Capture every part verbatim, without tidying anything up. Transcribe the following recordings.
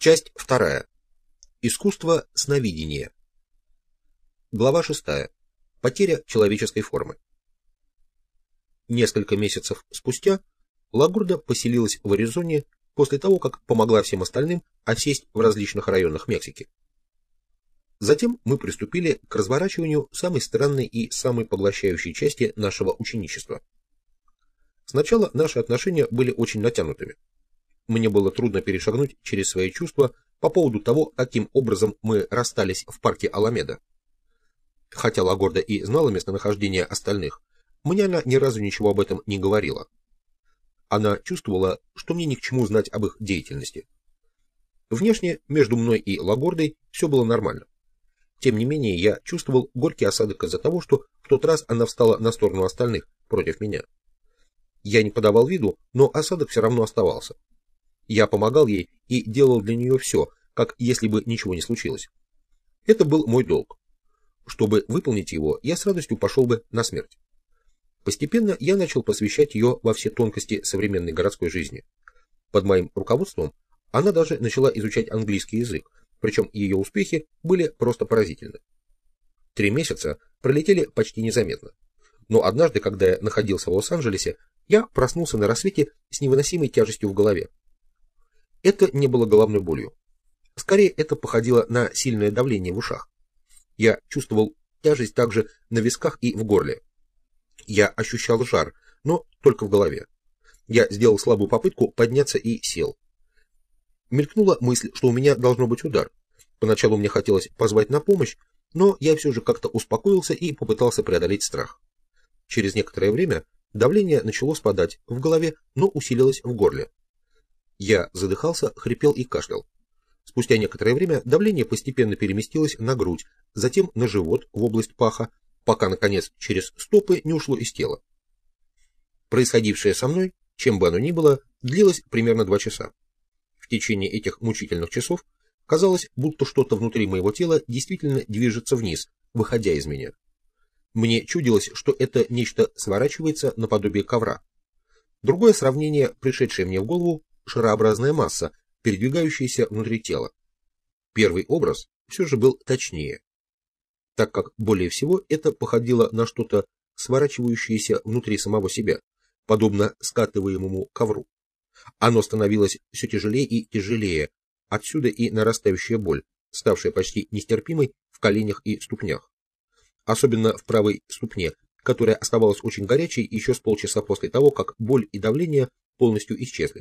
Часть вторая. Искусство сновидения. Глава шестая. Потеря человеческой формы. Несколько месяцев спустя Лагурда поселилась в Аризоне после того, как помогла всем остальным осесть в различных районах Мексики. Затем мы приступили к разворачиванию самой странной и самой поглощающей части нашего ученичества. Сначала наши отношения были очень натянутыми. Мне было трудно перешагнуть через свои чувства по поводу того, каким образом мы расстались в парке Аламеда. Хотя Лагурда и знала местонахождение остальных, мне она ни разу ничего об этом не говорила. Она чувствовала, что мне ни к чему знать об их деятельности. Внешне между мной и Лагурдой все было нормально. Тем не менее, я чувствовал горький осадок из-за того, что в тот раз она встала на сторону остальных против меня. Я не подавал виду, но осадок все равно оставался. Я помогал ей и делал для нее все, как если бы ничего не случилось. Это был мой долг. Чтобы выполнить его, я с радостью пошел бы на смерть. Постепенно я начал посвящать ее во все тонкости современной городской жизни. Под моим руководством она даже начала изучать английский язык, причем ее успехи были просто поразительны. Три месяца пролетели почти незаметно. Но однажды, когда я находился в Лос-Анджелесе, я проснулся на рассвете с невыносимой тяжестью в голове. Это не было головной болью. Скорее, это походило на сильное давление в ушах. Я чувствовал тяжесть также на висках и в горле. Я ощущал жар, но только в голове. Я сделал слабую попытку подняться и сел. Мелькнула мысль, что у меня должно быть удар. Поначалу мне хотелось позвать на помощь, но я все же как-то успокоился и попытался преодолеть страх. Через некоторое время давление начало спадать в голове, но усилилось в горле. Я задыхался, хрипел и кашлял. Спустя некоторое время давление постепенно переместилось на грудь, затем на живот в область паха, пока, наконец, через стопы не ушло из тела. Происходившее со мной, чем бы оно ни было, длилось примерно два часа. В течение этих мучительных часов казалось, будто что-то внутри моего тела действительно движется вниз, выходя из меня. Мне чудилось, что это нечто сворачивается наподобие ковра. Другое сравнение, пришедшее мне в голову, шарообразная масса, передвигающаяся внутри тела. Первый образ все же был точнее, так как более всего это походило на что-то сворачивающееся внутри самого себя, подобно скатываемому ковру. Оно становилось все тяжелее и тяжелее, отсюда и нарастающая боль, ставшая почти нестерпимой в коленях и ступнях. Особенно в правой ступне, которая оставалась очень горячей еще с полчаса после того, как боль и давление полностью исчезли.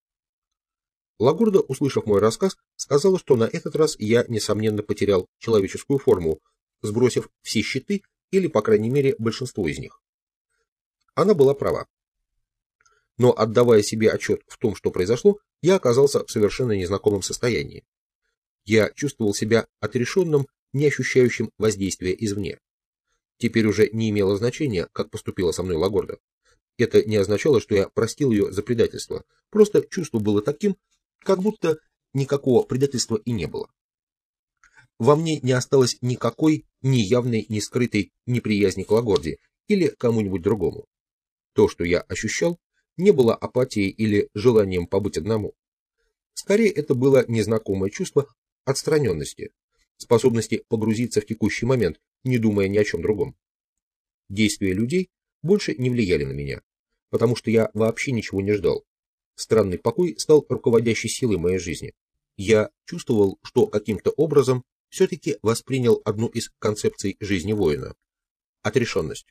Лагурда, услышав мой рассказ, сказала, что на этот раз я, несомненно, потерял человеческую форму, сбросив все щиты, или, по крайней мере, большинство из них. Она была права. Но, отдавая себе отчет в том, что произошло, я оказался в совершенно незнакомом состоянии. Я чувствовал себя отрешенным, не ощущающим воздействия извне. Теперь уже не имело значения, как поступила со мной Лагурда. Это не означало, что я простил ее за предательство, просто чувство было таким, как будто никакого предательства и не было. Во мне не осталось никакой ни явной, ни скрытой неприязни к Лагурде или кому-нибудь другому. То, что я ощущал, не было апатией или желанием побыть одному. Скорее, это было незнакомое чувство отстраненности, способности погрузиться в текущий момент, не думая ни о чем другом. Действия людей больше не влияли на меня, потому что я вообще ничего не ждал. Странный покой стал руководящей силой моей жизни. Я чувствовал, что каким-то образом все-таки воспринял одну из концепций жизни воина – отрешенность.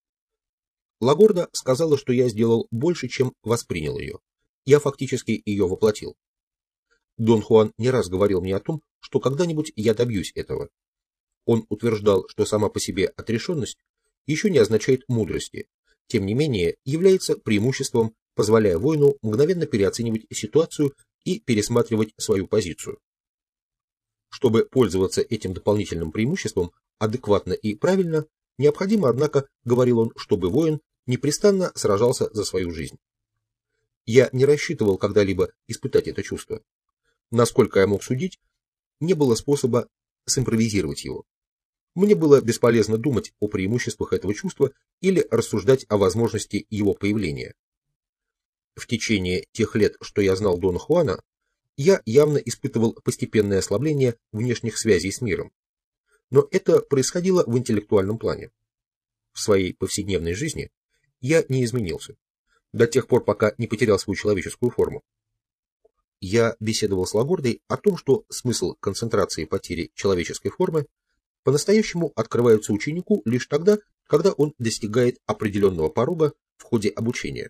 Лагурда сказала, что я сделал больше, чем воспринял ее. Я фактически ее воплотил. Дон Хуан не раз говорил мне о том, что когда-нибудь я добьюсь этого. Он утверждал, что сама по себе отрешенность еще не означает мудрости, тем не менее является преимуществом, позволяя воину мгновенно переоценивать ситуацию и пересматривать свою позицию. Чтобы пользоваться этим дополнительным преимуществом адекватно и правильно, необходимо, однако, говорил он, чтобы воин непрестанно сражался за свою жизнь. Я не рассчитывал когда-либо испытать это чувство. Насколько я мог судить, не было способа симпровизировать его. Мне было бесполезно думать о преимуществах этого чувства или рассуждать о возможности его появления. В течение тех лет, что я знал Дона Хуана, Я явно испытывал постепенное ослабление внешних связей с миром. Но это происходило в интеллектуальном плане. В своей повседневной жизни я не изменился, до тех пор, пока не потерял свою человеческую форму. Я беседовал с Лагордой о том, что смысл концентрации потери человеческой формы по-настоящему открывается ученику лишь тогда, когда он достигает определенного порога в ходе обучения.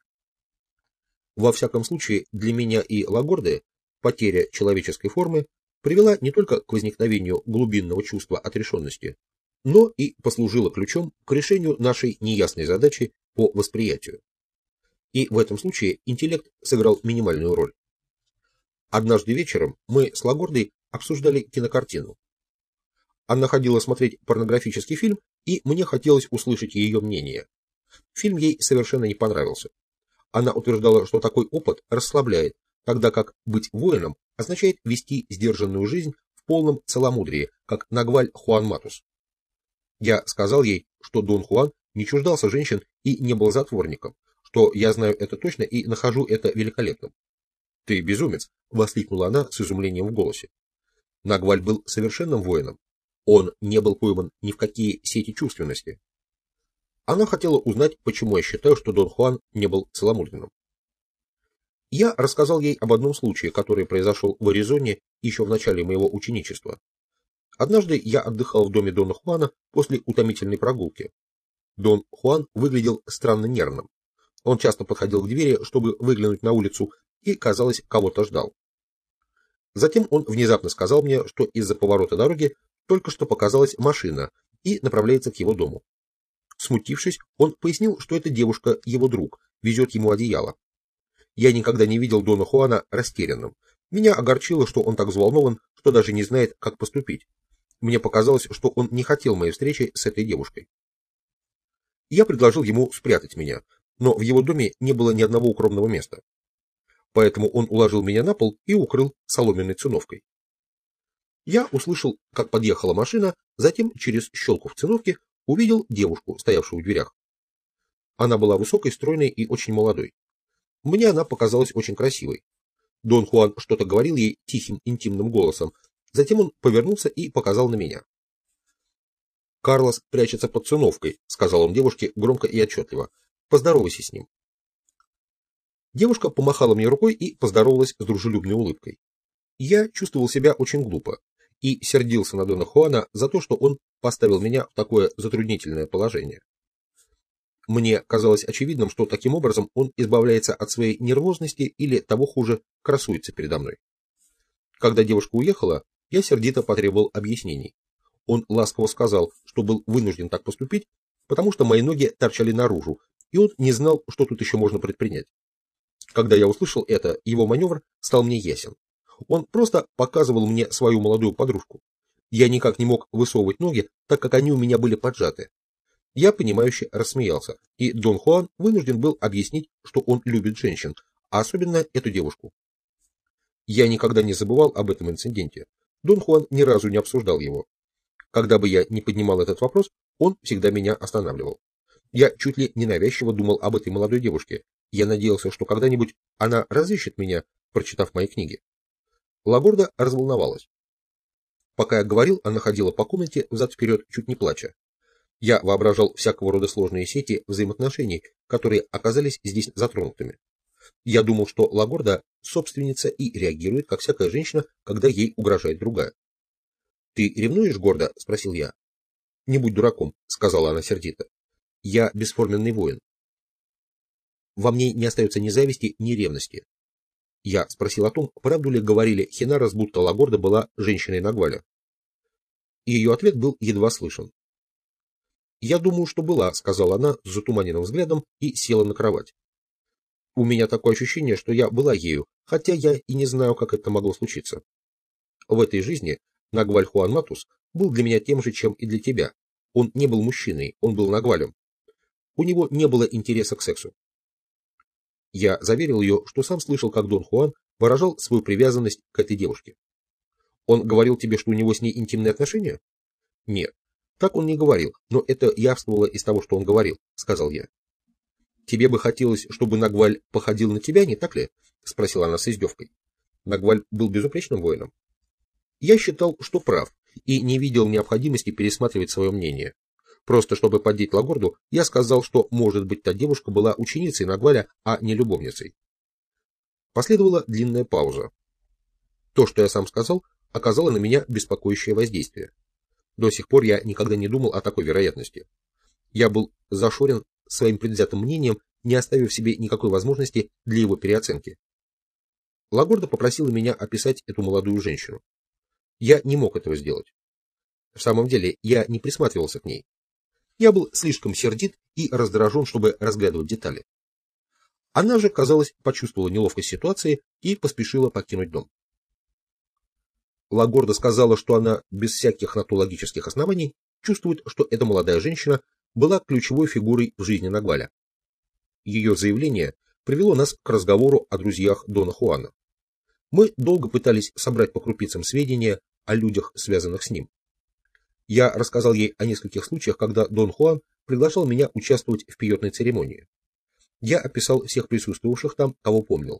Во всяком случае, для меня и Лагорды потеря человеческой формы привела не только к возникновению глубинного чувства отрешенности, но и послужила ключом к решению нашей неясной задачи по восприятию. И в этом случае интеллект сыграл минимальную роль. Однажды вечером мы с Лагордой обсуждали кинокартину. Она ходила смотреть порнографический фильм, и мне хотелось услышать ее мнение. Фильм ей совершенно не понравился. Она утверждала, что такой опыт расслабляет, тогда как быть воином означает вести сдержанную жизнь в полном целомудрии, как Нагваль Хуан Матус. Я сказал ей, что Дон Хуан не чуждался женщин и не был затворником, что я знаю это точно и нахожу это великолепным. «Ты безумец!» — воскликнула она с изумлением в голосе. Нагваль был совершенным воином. Он не был пойман ни в какие сети чувственности. Она хотела узнать, почему я считаю, что Дон Хуан не был целомудренным. Я рассказал ей об одном случае, который произошел в Аризоне еще в начале моего ученичества. Однажды я отдыхал в доме Дона Хуана после утомительной прогулки. Дон Хуан выглядел странно нервным. Он часто подходил к двери, чтобы выглянуть на улицу, и, казалось, кого-то ждал. Затем он внезапно сказал мне, что из-за поворота дороги только что показалась машина и направляется к его дому. Смутившись, он пояснил, что эта девушка его друг, везет ему одеяло. Я никогда не видел Дона Хуана растерянным. Меня огорчило, что он так взволнован, что даже не знает, как поступить. Мне показалось, что он не хотел моей встречи с этой девушкой. Я предложил ему спрятать меня, но в его доме не было ни одного укромного места. Поэтому он уложил меня на пол и укрыл соломенной циновкой. Я услышал, как подъехала машина, затем через щелку в циновке увидел девушку, стоявшую в дверях. Она была высокой, стройной и очень молодой. Мне она показалась очень красивой. Дон Хуан что-то говорил ей тихим, интимным голосом. Затем он повернулся и показал на меня. «Карлос прячется под циновкой», — сказал он девушке громко и отчетливо. «Поздоровайся с ним». Девушка помахала мне рукой и поздоровалась с дружелюбной улыбкой. Я чувствовал себя очень глупо и сердился на Дона Хуана за то, что он поставил меня в такое затруднительное положение. Мне казалось очевидным, что таким образом он избавляется от своей нервозности или, того хуже, красуется передо мной. Когда девушка уехала, я сердито потребовал объяснений. Он ласково сказал, что был вынужден так поступить, потому что мои ноги торчали наружу, и он не знал, что тут еще можно предпринять. Когда я услышал это, его маневр стал мне ясен. Он просто показывал мне свою молодую подружку. Я никак не мог высовывать ноги, так как они у меня были поджаты. Я, понимающе рассмеялся, и Дон Хуан вынужден был объяснить, что он любит женщин, а особенно эту девушку. Я никогда не забывал об этом инциденте. Дон Хуан ни разу не обсуждал его. Когда бы я не поднимал этот вопрос, он всегда меня останавливал. Я чуть ли ненавязчиво думал об этой молодой девушке. Я надеялся, что когда-нибудь она разыщет меня, прочитав мои книги. Лагорда разволновалась. Пока я говорил, она ходила по комнате взад-вперед, чуть не плача. Я воображал всякого рода сложные сети взаимоотношений, которые оказались здесь затронутыми. Я думал, что Лагорда собственница и реагирует, как всякая женщина, когда ей угрожает другая. «Ты ревнуешь, Гордо?» — спросил я. «Не будь дураком», — сказала она сердито. «Я бесформенный воин. Во мне не остается ни зависти, ни ревности». Я спросил о том, правду ли говорили Хинарас, будто Лагорда была женщиной Нагваля. Ее ответ был едва слышен. «Я думаю, что была», — сказала она с затуманенным взглядом и села на кровать. «У меня такое ощущение, что я была ею, хотя я и не знаю, как это могло случиться. В этой жизни Нагваль Хуан Матус был для меня тем же, чем и для тебя. Он не был мужчиной, он был Нагвалем. У него не было интереса к сексу». Я заверил ее, что сам слышал, как Дон Хуан выражал свою привязанность к этой девушке. «Он говорил тебе, что у него с ней интимные отношения?» «Нет, так он не говорил, но это явствовало из того, что он говорил», — сказал я. «Тебе бы хотелось, чтобы Нагваль походил на тебя, не так ли?» — спросила она с издевкой. Нагваль был безупречным воином. Я считал, что прав, и не видел необходимости пересматривать свое мнение. Просто чтобы поддеть Лагорду, я сказал, что, может быть, та девушка была ученицей Нагваля, а не любовницей. Последовала длинная пауза. То, что я сам сказал, оказало на меня беспокоящее воздействие. До сих пор я никогда не думал о такой вероятности. Я был зашорен своим предвзятым мнением, не оставив себе никакой возможности для его переоценки. Лагорда попросила меня описать эту молодую женщину. Я не мог этого сделать. В самом деле, я не присматривался к ней. Я был слишком сердит и раздражен, чтобы разглядывать детали. Она же, казалось, почувствовала неловкость ситуации и поспешила покинуть дом. Лагорда сказала, что она без всяких натологических оснований чувствует, что эта молодая женщина была ключевой фигурой в жизни Нагваля. Ее заявление привело нас к разговору о друзьях Дона Хуана. Мы долго пытались собрать по крупицам сведения о людях, связанных с ним. Я рассказал ей о нескольких случаях, когда Дон Хуан приглашал меня участвовать в пиетной церемонии. Я описал всех присутствовавших там, кого помнил.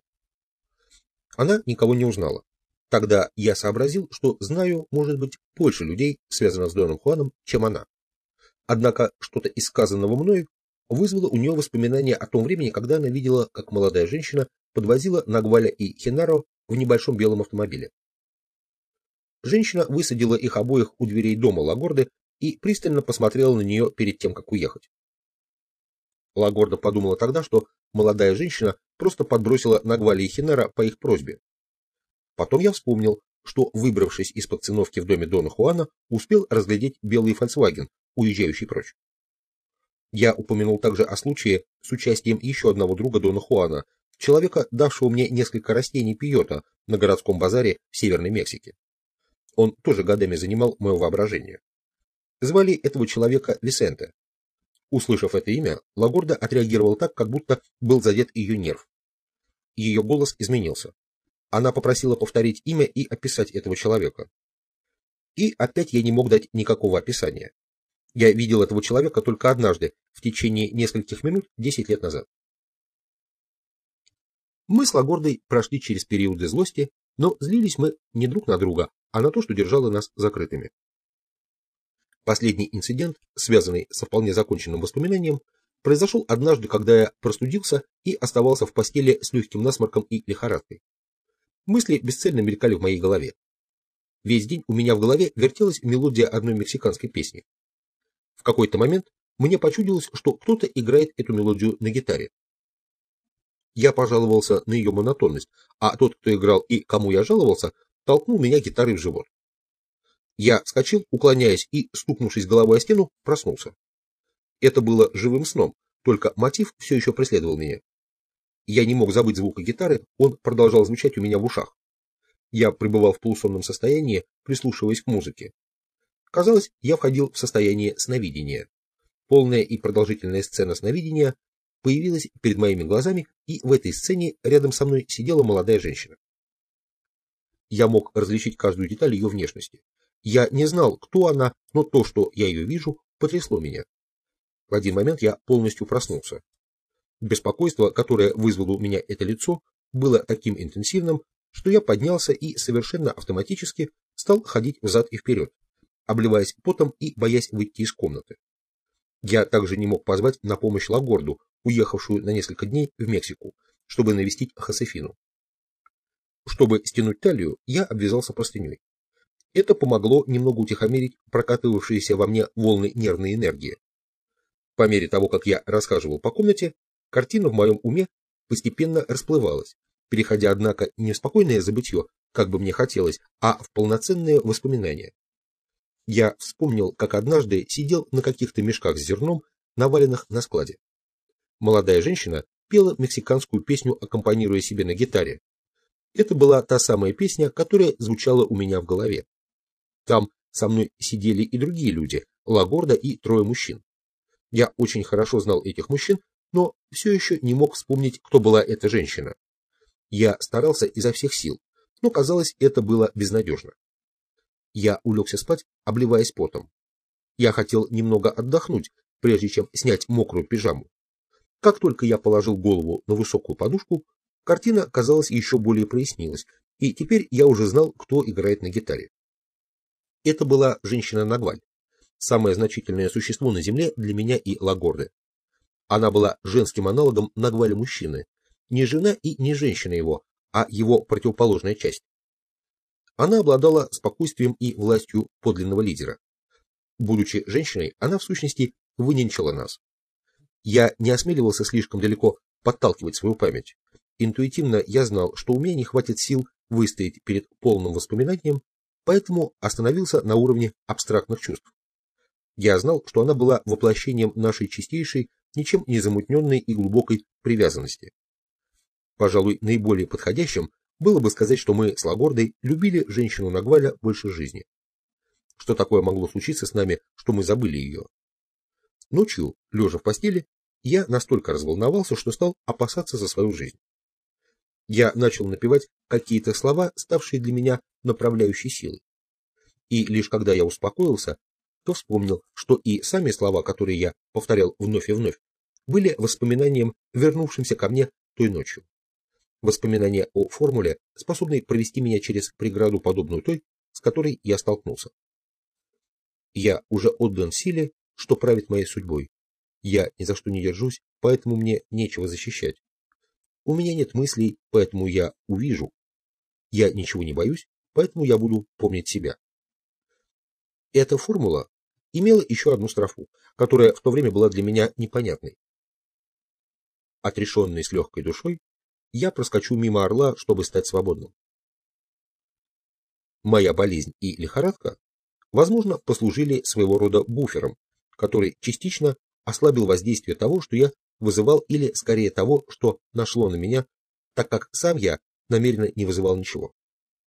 Она никого не узнала. Тогда я сообразил, что знаю, может быть, больше людей, связанных с Доном Хуаном, чем она. Однако что-то из сказанного мною вызвало у нее воспоминания о том времени, когда она видела, как молодая женщина подвозила Нагваля и Хенаро в небольшом белом автомобиле. Женщина высадила их обоих у дверей дома Лагорды и пристально посмотрела на нее перед тем, как уехать. Лагорда подумала тогда, что молодая женщина просто подбросила Нагваля и Хенаро по их просьбе. Потом я вспомнил, что, выбравшись из-под циновки в доме Дона Хуана, успел разглядеть белый Volkswagen, уезжающий прочь. Я упомянул также о случае с участием еще одного друга Дона Хуана, человека, давшего мне несколько растений пиота на городском базаре в Северной Мексике. Он тоже годами занимал мое воображение. Звали этого человека Висенте. Услышав это имя, Лагорда отреагировал так, как будто был задет ее нерв. Ее голос изменился. Она попросила повторить имя и описать этого человека. И опять я не мог дать никакого описания. Я видел этого человека только однажды, в течение нескольких минут, десять лет назад. Мы с Лагордой прошли через периоды злости, но злились мы не друг на друга, а на то, что держало нас закрытыми. Последний инцидент, связанный со вполне законченным воспоминанием, произошел однажды, когда я простудился и оставался в постели с легким насморком и лихорадкой. Мысли бесцельно мелькали в моей голове. Весь день у меня в голове вертелась мелодия одной мексиканской песни. В какой-то момент мне почудилось, что кто-то играет эту мелодию на гитаре. Я пожаловался на ее монотонность, а тот, кто играл и кому я жаловался, толкнул меня гитарой в живот. Я вскочил, уклоняясь, и, стукнувшись головой о стену, проснулся. Это было живым сном, только мотив все еще преследовал меня. Я не мог забыть звука гитары, он продолжал звучать у меня в ушах. Я пребывал в полусонном состоянии, прислушиваясь к музыке. Казалось, я входил в состояние сновидения. Полная и продолжительная сцена сновидения появилась перед моими глазами, и в этой сцене рядом со мной сидела молодая женщина. Я мог различить каждую деталь ее внешности. Я не знал, кто она, но то, что я ее вижу, потрясло меня. В один момент я полностью проснулся. Беспокойство, которое вызвало у меня это лицо, было таким интенсивным, что я поднялся и совершенно автоматически стал ходить взад и вперед, обливаясь потом и боясь выйти из комнаты. Я также не мог позвать на помощь Лагорду, уехавшую на несколько дней в Мексику, чтобы навестить Хосефину. Чтобы стянуть талию, я обвязался простыней. Это помогло немного утихомирить прокатывавшиеся во мне волны нервной энергии. По мере того, как я расхаживал по комнате, картина в моем уме постепенно расплывалась, переходя, однако, не в спокойное забытье, как бы мне хотелось, а в полноценное воспоминание. Я вспомнил, как однажды сидел на каких-то мешках с зерном, наваленных на складе. Молодая женщина пела мексиканскую песню, аккомпанируя себе на гитаре. Это была та самая песня, которая звучала у меня в голове. Там со мной сидели и другие люди, Лагорда и трое мужчин. Я очень хорошо знал этих мужчин, но все еще не мог вспомнить, кто была эта женщина. Я старался изо всех сил, но, казалось, это было безнадежно. Я улегся спать, обливаясь потом. Я хотел немного отдохнуть, прежде чем снять мокрую пижаму. Как только я положил голову на высокую подушку, картина, казалось, еще более прояснилась, и теперь я уже знал, кто играет на гитаре. Это была женщина Нагваль, самое значительное существо на земле для меня и Лагорды. Она была женским аналогом Нагваля-мужчины, не жена и не женщина его, а его противоположная часть. Она обладала спокойствием и властью подлинного лидера. Будучи женщиной, она в сущности выненчила нас. Я не осмеливался слишком далеко подталкивать свою память. Интуитивно я знал, что у меня не хватит сил выстоять перед полным воспоминанием, поэтому остановился на уровне абстрактных чувств. Я знал, что она была воплощением нашей чистейшей, ничем не замутненной и глубокой привязанности. Пожалуй, наиболее подходящим было бы сказать, что мы с Лагордой любили женщину Нагваля больше жизни. Что такое могло случиться с нами, что мы забыли ее? Ночью, лежа в постели, я настолько разволновался, что стал опасаться за свою жизнь. Я начал напевать какие-то слова, ставшие для меня направляющей силой. И лишь когда я успокоился, то вспомнил, что и сами слова, которые я повторял вновь и вновь, были воспоминанием, вернувшимся ко мне той ночью. Воспоминания о формуле, способной провести меня через преграду, подобную той, с которой я столкнулся. Я уже отдан силе, что правит моей судьбой. Я ни за что не держусь, поэтому мне нечего защищать. У меня нет мыслей, поэтому я увижу. Я ничего не боюсь, поэтому я буду помнить себя. Эта формула имела еще одну строфу, которая в то время была для меня непонятной. Отрешенный с легкой душой, я проскочу мимо орла, чтобы стать свободным. Моя болезнь и лихорадка, возможно, послужили своего рода буфером, который частично ослабил воздействие того, что я вызывал, или скорее того, что нашло на меня, так как сам я намеренно не вызывал ничего.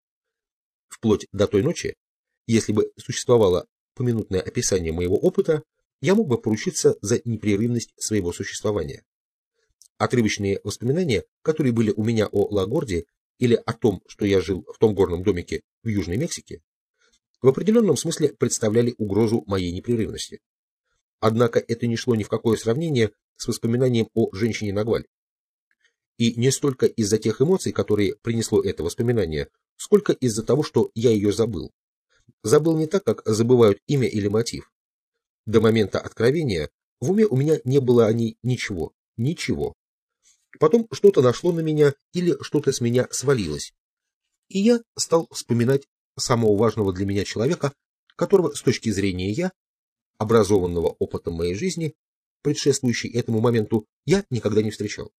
Вплоть до той ночи, если бы существовало поминутное описание моего опыта, я мог бы поручиться за непрерывность своего существования. Отрывочные воспоминания, которые были у меня о Лагорде или о том, что я жил в том горном домике в Южной Мексике, в определенном смысле представляли угрозу моей непрерывности. Однако это не шло ни в какое сравнение с воспоминанием о женщине Нагваль. И не столько из-за тех эмоций, которые принесло это воспоминание, сколько из-за того, что я ее забыл. Забыл не так, как забывают имя или мотив. До момента откровения в уме у меня не было о ней ничего, ничего. Потом что-то нашло на меня или что-то с меня свалилось. И я стал вспоминать самого важного для меня человека, которого с точки зрения я, образованного опытом моей жизни, предшествующей этому моменту, я никогда не встречал.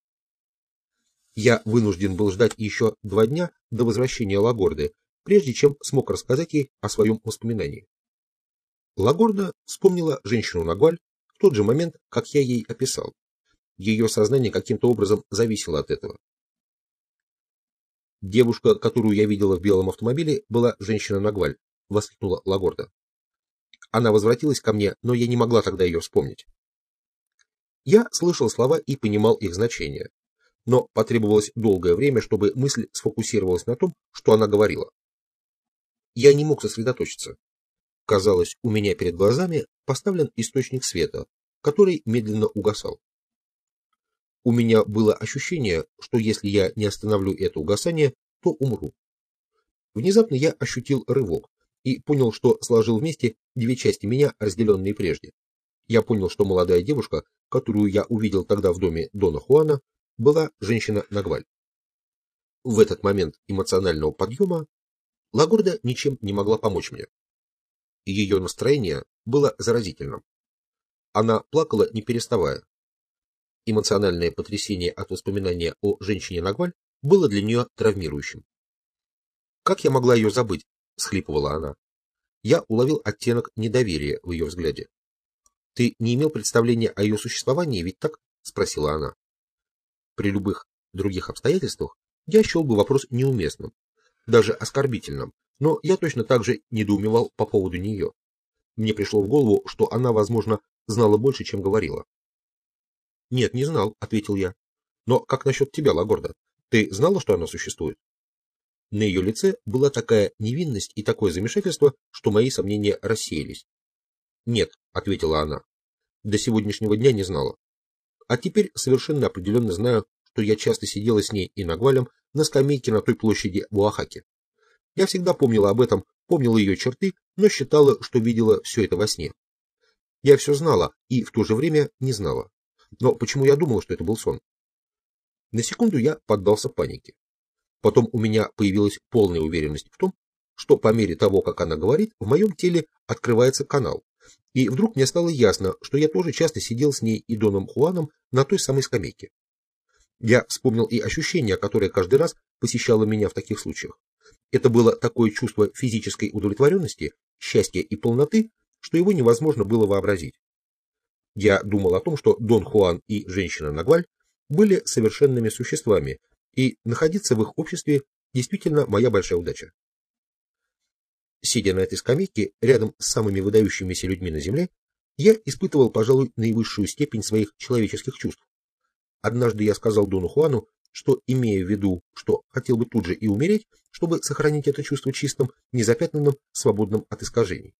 Я вынужден был ждать еще два дня до возвращения Лагорды, прежде чем смог рассказать ей о своем воспоминании. Лагорда вспомнила женщину Нагваль в тот же момент, как я ей описал. Ее сознание каким-то образом зависело от этого. «Девушка, которую я видела в белом автомобиле, была женщина Нагваль», — воскликнула Лагорда. «Она возвратилась ко мне, но я не могла тогда ее вспомнить». Я слышал слова и понимал их значение, но потребовалось долгое время, чтобы мысль сфокусировалась на том, что она говорила. Я не мог сосредоточиться. Казалось, у меня перед глазами поставлен источник света, который медленно угасал. У меня было ощущение, что если я не остановлю это угасание, то умру. Внезапно я ощутил рывок и понял, что сложил вместе две части меня, разделенные прежде. Я понял, что молодая девушка, которую я увидел тогда в доме Дона Хуана, была женщина Нагваль. В этот момент эмоционального подъема Лагорда ничем не могла помочь мне. Ее настроение было заразительным. Она плакала, не переставая. Эмоциональное потрясение от воспоминания о женщине Нагваль было для нее травмирующим. «Как я могла ее забыть?» — всхлипывала она. Я уловил оттенок недоверия в ее взгляде. «Ты не имел представления о ее существовании, ведь так?» — спросила она. При любых других обстоятельствах я счел бы вопрос неуместным, даже оскорбительным, но я точно так же недоумевал по поводу нее. Мне пришло в голову, что она, возможно, знала больше, чем говорила. «Нет, не знал», — ответил я. «Но как насчет тебя, Лагорда? Ты знала, что она существует?» На ее лице была такая невинность и такое замешательство, что мои сомнения рассеялись. «Нет», — ответила она, — «до сегодняшнего дня не знала. А теперь совершенно определенно знаю, что я часто сидела с ней и Нагвалем на скамейке на той площади в Оахаке. Я всегда помнила об этом, помнила ее черты, но считала, что видела все это во сне. Я все знала и в то же время не знала. Но почему я думала, что это был сон? На секунду я поддался панике. Потом у меня появилась полная уверенность в том, что по мере того, как она говорит, в моем теле открывается канал. И вдруг мне стало ясно, что я тоже часто сидел с ней и Доном Хуаном на той самой скамейке. Я вспомнил и ощущение, которое каждый раз посещало меня в таких случаях. Это было такое чувство физической удовлетворенности, счастья и полноты, что его невозможно было вообразить. Я думал о том, что Дон Хуан и женщина Нагваль были совершенными существами, и находиться в их обществе действительно моя большая удача. Сидя на этой скамейке рядом с самыми выдающимися людьми на земле, я испытывал, пожалуй, наивысшую степень своих человеческих чувств. Однажды я сказал Дону Хуану, что, имея в виду, что хотел бы тут же и умереть, чтобы сохранить это чувство чистым, незапятнанным, свободным от искажений.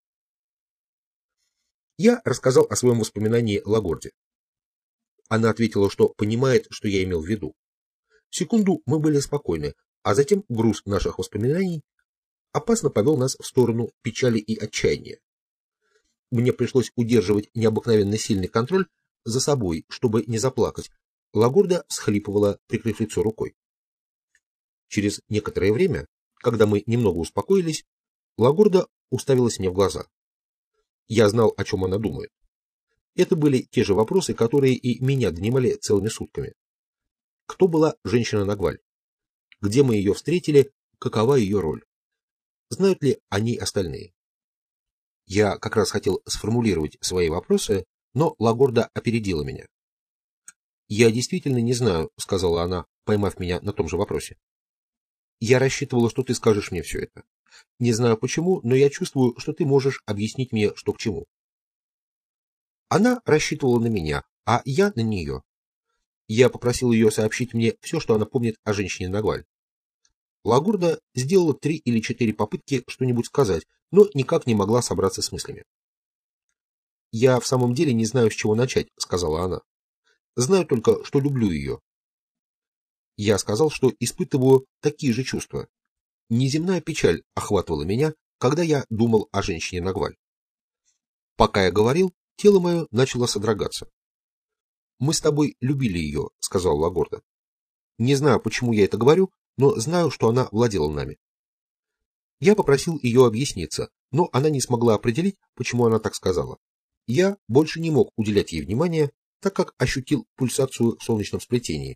Я рассказал о своем воспоминании Лагорде. Она ответила, что понимает, что я имел в виду. Секунду мы были спокойны, а затем груз наших воспоминаний опасно повел нас в сторону печали и отчаяния. Мне пришлось удерживать необыкновенно сильный контроль за собой, чтобы не заплакать. Лагорда всхлипывала, прикрыв лицо рукой. Через некоторое время, когда мы немного успокоились, Лагорда уставилась мне в глаза. Я знал, о чем она думает. Это были те же вопросы, которые и меня донимали целыми сутками. Кто была женщина Нагваль? Где мы ее встретили? Какова ее роль? Знают ли о ней остальные? Я как раз хотел сформулировать свои вопросы, но Лагорда опередила меня. «Я действительно не знаю», — сказала она, поймав меня на том же вопросе. «Я рассчитывала, что ты скажешь мне все это. Не знаю почему, но я чувствую, что ты можешь объяснить мне, что к чему». Она рассчитывала на меня, а я на нее. Я попросил ее сообщить мне все, что она помнит о женщине Нагваль. Лагурда сделала три или четыре попытки что-нибудь сказать, но никак не могла собраться с мыслями. «Я в самом деле не знаю, с чего начать», — сказала она. «Знаю только, что люблю ее». Я сказал, что испытываю такие же чувства. Неземная печаль охватывала меня, когда я думал о женщине Нагваль. Пока я говорил, тело мое начало содрогаться. «Мы с тобой любили ее», — сказал Лагорда. «Не знаю, почему я это говорю, но знаю, что она владела нами». Я попросил ее объясниться, но она не смогла определить, почему она так сказала. Я больше не мог уделять ей внимания, так как ощутил пульсацию в солнечном сплетении.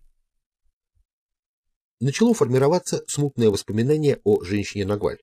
Начало формироваться смутное воспоминание о женщине Нагваль.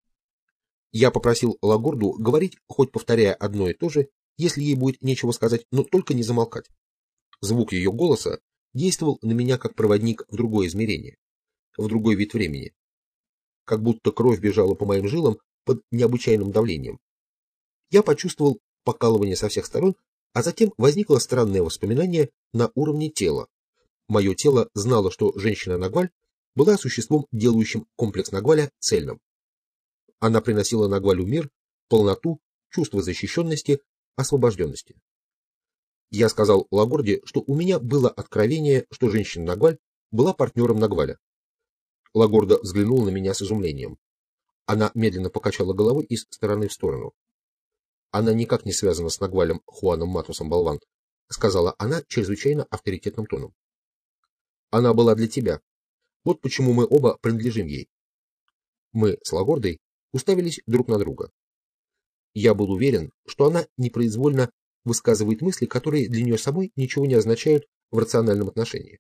Я попросил Лагорду говорить, хоть повторяя одно и то же, если ей будет нечего сказать, но только не замолкать. Звук ее голоса действовал на меня как проводник в другое измерение, в другой вид времени. Как будто кровь бежала по моим жилам под необычайным давлением. Я почувствовал покалывание со всех сторон, а затем возникло странное воспоминание на уровне тела. Мое тело знало, что женщина Нагваль была существом, делающим комплекс Нагваля цельным. Она приносила Нагвалю мир, полноту, чувство защищенности, освобожденности. Я сказал Лагорде, что у меня было откровение, что женщина Нагваль была партнером Нагваля. Лагорда взглянула на меня с изумлением. Она медленно покачала головой из стороны в сторону. «Она никак не связана с Нагвалем Хуаном Матусом Болван», сказала она чрезвычайно авторитетным тоном. «Она была для тебя. Вот почему мы оба принадлежим ей». Мы с Лагордой уставились друг на друга. Я был уверен, что она непроизвольно высказывает мысли, которые для нее самой ничего не означают в рациональном отношении.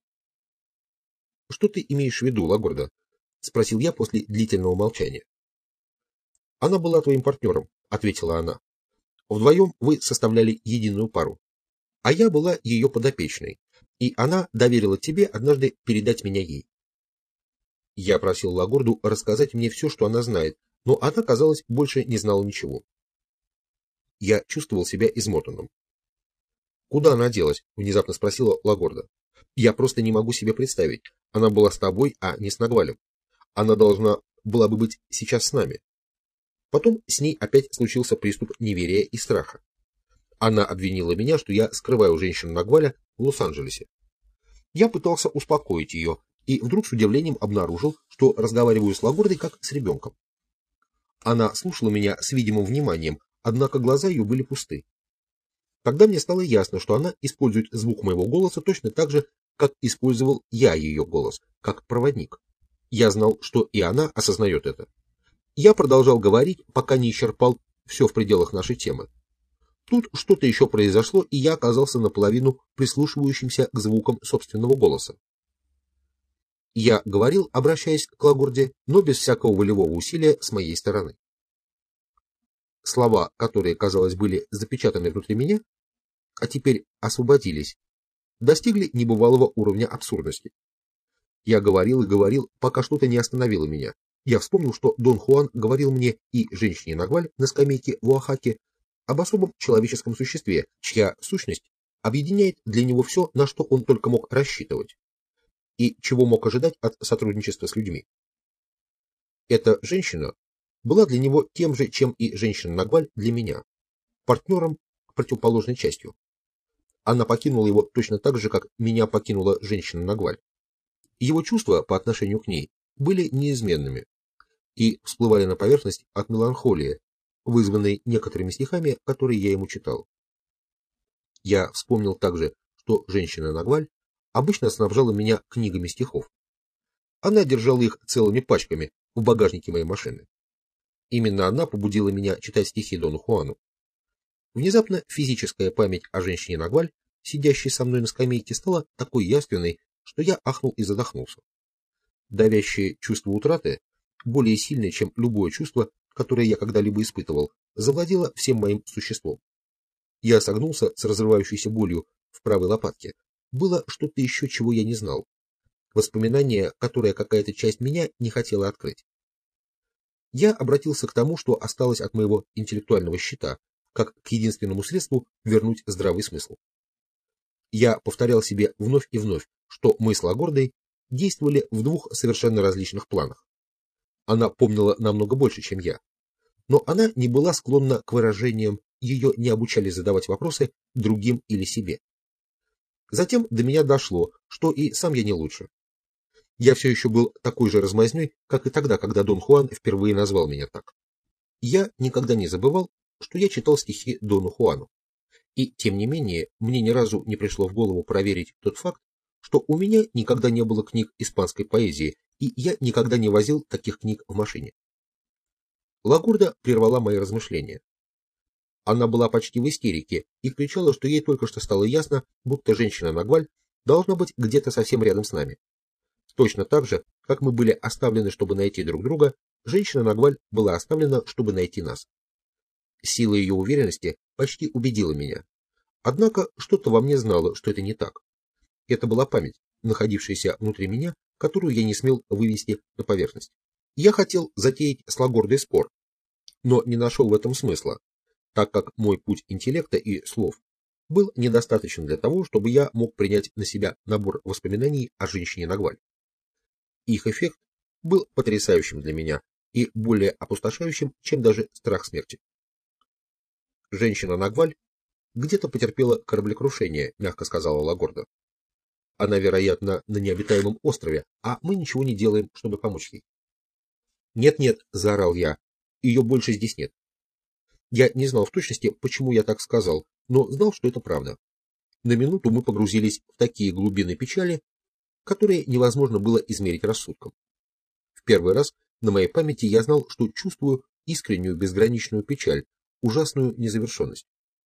«Что ты имеешь в виду, Лагорда?» — спросил я после длительного молчания. «Она была твоим партнером», — ответила она. «Вдвоем вы составляли единую пару. А я была ее подопечной, и она доверила тебе однажды передать меня ей». Я просил Лагорду рассказать мне все, что она знает, но она, казалось, больше не знала ничего. Я чувствовал себя измотанным. «Куда она делась?» — внезапно спросила Лагорда. «Я просто не могу себе представить. Она была с тобой, а не с Нагвалем. Она должна была бы быть сейчас с нами». Потом с ней опять случился приступ неверия и страха. Она обвинила меня, что я скрываю женщину Нагваля в Лос-Анджелесе. Я пытался успокоить ее, и вдруг с удивлением обнаружил, что разговариваю с Лагордой как с ребенком. Она слушала меня с видимым вниманием, однако глаза ее были пусты. Тогда мне стало ясно, что она использует звук моего голоса точно так же, как использовал я ее голос, как проводник. Я знал, что и она осознает это. Я продолжал говорить, пока не исчерпал все в пределах нашей темы. Тут что-то еще произошло, и я оказался наполовину прислушивающимся к звукам собственного голоса. Я говорил, обращаясь к Лагурде, но без всякого волевого усилия с моей стороны. Слова, которые, казалось, были запечатаны внутри меня, а теперь освободились, достигли небывалого уровня абсурдности. Я говорил и говорил, пока что-то не остановило меня. Я вспомнил, что Дон Хуан говорил мне и женщине Нагваль на скамейке в Оахаке об особом человеческом существе, чья сущность объединяет для него все, на что он только мог рассчитывать, и чего мог ожидать от сотрудничества с людьми. Эта женщина была для него тем же, чем и женщина Нагваль для меня, партнером противоположной частью. Она покинула его точно так же, как меня покинула женщина Нагваль. Его чувства по отношению к ней были неизменными и всплывали на поверхность от меланхолии, вызванной некоторыми стихами, которые я ему читал. Я вспомнил также, что женщина Нагваль обычно снабжала меня книгами стихов. Она держала их целыми пачками в багажнике моей машины. Именно она побудила меня читать стихи Дону Хуану. Внезапно физическая память о женщине Нагваль, сидящей со мной на скамейке, стала такой явственной, что я ахнул и задохнулся. Давящее чувство утраты, более сильное, чем любое чувство, которое я когда-либо испытывал, завладело всем моим существом. Я согнулся с разрывающейся болью в правой лопатке. Было что-то еще, чего я не знал. Воспоминание, которое какая-то часть меня не хотела открыть. Я обратился к тому, что осталось от моего интеллектуального щита, как к единственному средству вернуть здравый смысл. Я повторял себе вновь и вновь, что мы с Лагордой действовали в двух совершенно различных планах. Она помнила намного больше, чем я, но она не была склонна к выражениям, ее не обучали задавать вопросы другим или себе. Затем до меня дошло, что и сам я не лучше. Я все еще был такой же размазней, как и тогда, когда Дон Хуан впервые назвал меня так. Я никогда не забывал, что я читал стихи Дону Хуану. И, тем не менее, мне ни разу не пришло в голову проверить тот факт, что у меня никогда не было книг испанской поэзии, и я никогда не возил таких книг в машине. Лагурда прервала мои размышления. Она была почти в истерике и кричала, что ей только что стало ясно, будто женщина Нагваль должна быть где-то совсем рядом с нами. Точно так же, как мы были оставлены, чтобы найти друг друга, женщина Нагваль была оставлена, чтобы найти нас. Сила ее уверенности почти убедила меня. Однако что-то во мне знало, что это не так. Это была память, находившаяся внутри меня, которую я не смел вывести на поверхность. Я хотел затеять с Лагордой спор, но не нашел в этом смысла, так как мой путь интеллекта и слов был недостаточен для того, чтобы я мог принять на себя набор воспоминаний о женщине Нагваль. Их эффект был потрясающим для меня и более опустошающим, чем даже страх смерти. Женщина Нагваль где-то потерпела кораблекрушение, мягко сказала Лагорда. Она, вероятно, на необитаемом острове, а мы ничего не делаем, чтобы помочь ей. «Нет-нет», — заорал я, — «ее больше здесь нет». Я не знал в точности, почему я так сказал, но знал, что это правда. На минуту мы погрузились в такие глубины печали, которые невозможно было измерить рассудком. В первый раз на моей памяти я знал, что чувствую искреннюю безграничную печаль, ужасную незавершенность.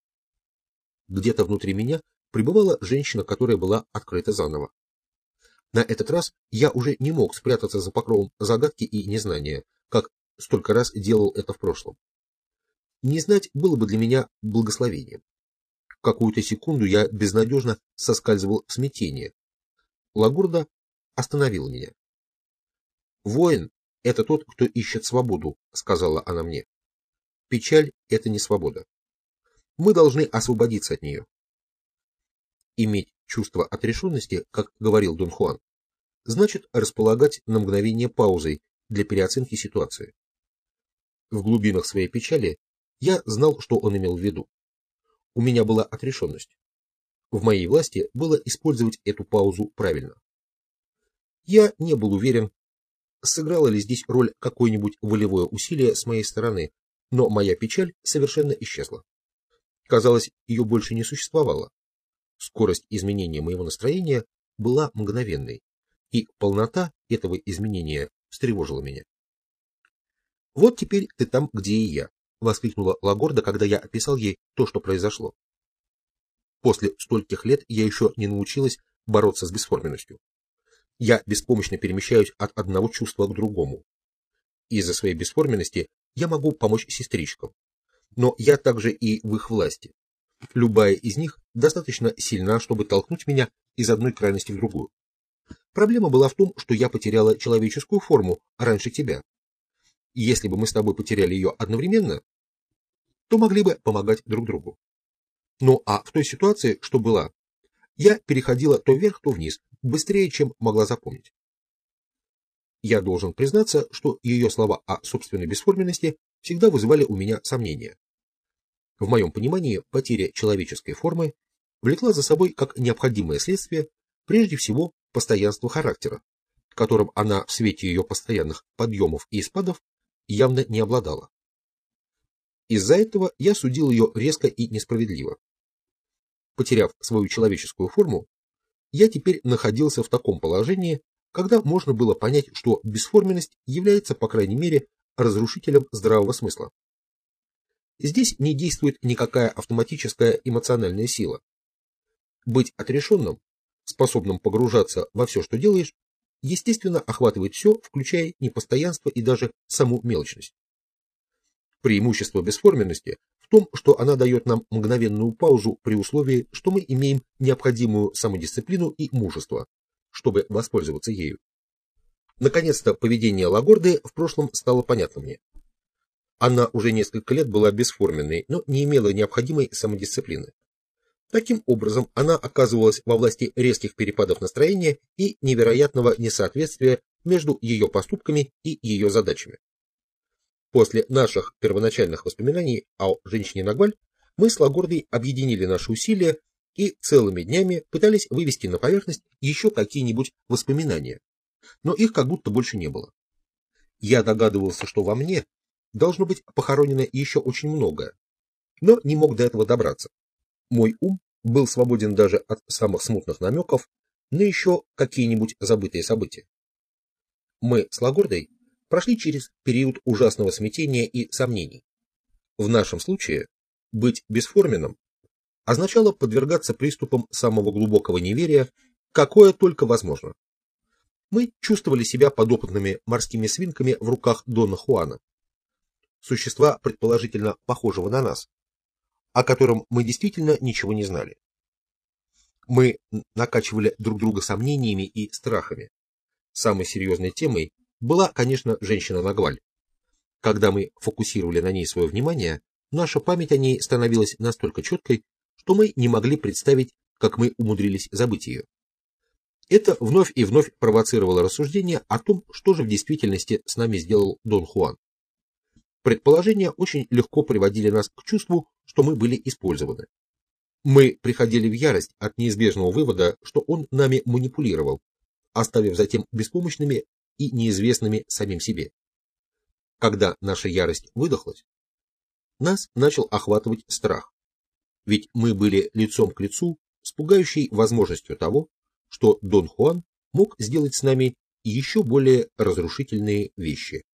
Где-то внутри меня пребывала женщина, которая была открыта заново. На этот раз я уже не мог спрятаться за покровом загадки и незнания, как столько раз делал это в прошлом. Не знать было бы для меня благословением. Какую-то секунду я безнадежно соскальзывал в смятение. Лагурда остановила меня. «Воин — это тот, кто ищет свободу», — сказала она мне. «Печаль — это не свобода. Мы должны освободиться от нее». Иметь чувство отрешенности, как говорил Дон Хуан, значит располагать на мгновение паузой для переоценки ситуации. В глубинах своей печали я знал, что он имел в виду. У меня была отрешенность. В моей власти было использовать эту паузу правильно. Я не был уверен, сыграло ли здесь роль какое-нибудь волевое усилие с моей стороны, но моя печаль совершенно исчезла. Казалось, ее больше не существовало. Скорость изменения моего настроения была мгновенной, и полнота этого изменения встревожила меня. «Вот теперь ты там, где и я», — воскликнула Лагорда, когда я описал ей то, что произошло. «После стольких лет я еще не научилась бороться с бесформенностью. Я беспомощно перемещаюсь от одного чувства к другому. Из-за своей бесформенности я могу помочь сестричкам, но я также и в их власти. Любая из них достаточно сильна, чтобы толкнуть меня из одной крайности в другую. Проблема была в том, что я потеряла человеческую форму раньше тебя. Если бы мы с тобой потеряли ее одновременно, то могли бы помогать друг другу. Ну а в той ситуации, что была, я переходила то вверх, то вниз, быстрее, чем могла запомнить. Я должен признаться, что ее слова о собственной бесформенности всегда вызывали у меня сомнения. В моем понимании, потеря человеческой формы влекла за собой как необходимое следствие прежде всего постоянство характера, которым она в свете ее постоянных подъемов и спадов явно не обладала. Из-за этого я судил ее резко и несправедливо. Потеряв свою человеческую форму, я теперь находился в таком положении, когда можно было понять, что бесформенность является, по крайней мере, разрушителем здравого смысла. Здесь не действует никакая автоматическая эмоциональная сила. Быть отрешенным, способным погружаться во все, что делаешь, естественно, охватывает все, включая непостоянство и даже саму мелочность. Преимущество бесформенности в том, что она дает нам мгновенную паузу при условии, что мы имеем необходимую самодисциплину и мужество, чтобы воспользоваться ею. Наконец-то поведение Лагорды в прошлом стало понятно мне. Она уже несколько лет была бесформенной, но не имела необходимой самодисциплины. Таким образом, она оказывалась во власти резких перепадов настроения и невероятного несоответствия между ее поступками и ее задачами. После наших первоначальных воспоминаний о женщине Нагваль мы с Лагордой объединили наши усилия и целыми днями пытались вывести на поверхность еще какие-нибудь воспоминания, но их как будто больше не было. Я догадывался, что во мне должно быть похоронено еще очень многое, но не мог до этого добраться. Мой ум был свободен даже от самых смутных намеков на еще какие-нибудь забытые события. Мы с Лагордой прошли через период ужасного смятения и сомнений. В нашем случае быть бесформенным означало подвергаться приступам самого глубокого неверия, какое только возможно. Мы чувствовали себя подопытными морскими свинками в руках Дона Хуана, существа предположительно похожего на нас, о котором мы действительно ничего не знали. Мы накачивали друг друга сомнениями и страхами. Самой серьезной темой была, конечно, женщина Нагваль. Когда мы фокусировали на ней свое внимание, наша память о ней становилась настолько четкой, что мы не могли представить, как мы умудрились забыть ее. Это вновь и вновь провоцировало рассуждение о том, что же в действительности с нами сделал Дон Хуан. Предположения очень легко приводили нас к чувству, что мы были использованы. Мы приходили в ярость от неизбежного вывода, что он нами манипулировал, оставив затем беспомощными и неизвестными самим себе. Когда наша ярость выдохлась, нас начал охватывать страх, ведь мы были лицом к лицу с пугающей возможностью того, что Дон Хуан мог сделать с нами еще более разрушительные вещи.